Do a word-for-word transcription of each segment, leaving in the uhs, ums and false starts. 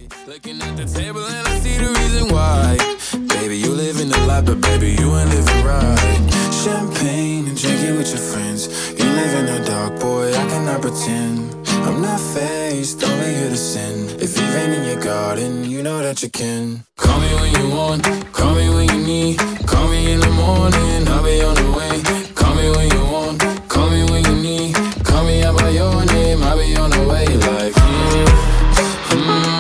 Looking at the table and I see the reason why. Baby, you living the life, but baby, you ain't living right. Champagne and drinking with your friends. You live in the dark, boy, I cannot pretend. I'm not faced, only here to sin. If you've rain in your garden, you know that you can. Call me when you want, call me when you need. Call me in the morning, I'll be on the way. Call me when you want, call me when you need. Call me out by your name, I'll be on the way. Like, mm, mm.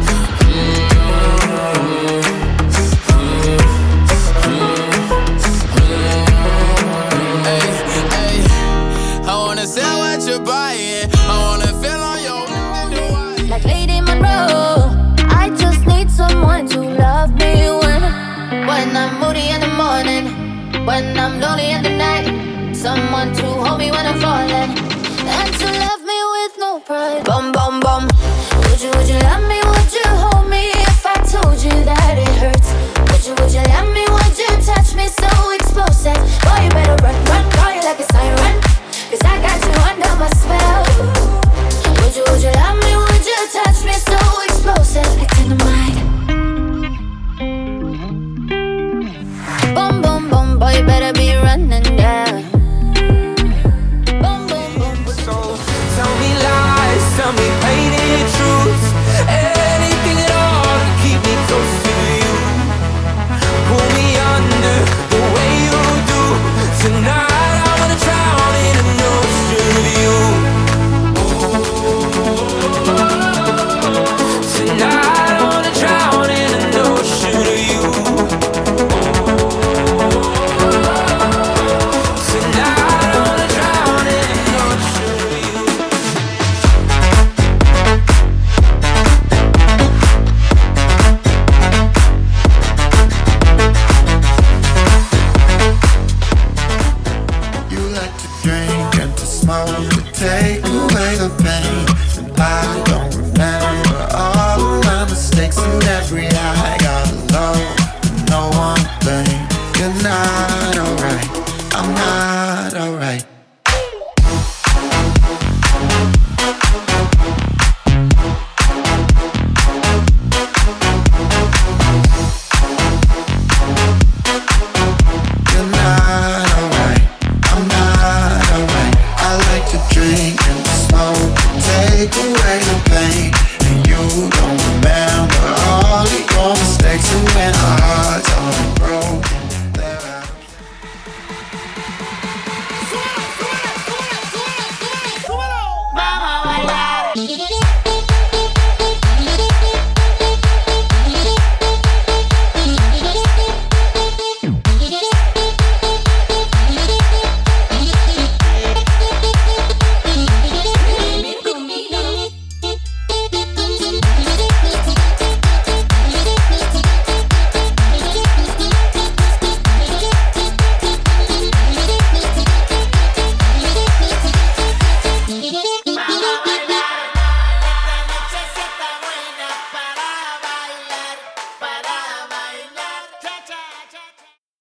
Sell what you're buying. I wanna feel on your like Lady Monroe. I just need someone to love me when When I'm moody in the morning, when I'm lonely in the night. Someone to hold me when I'm falling.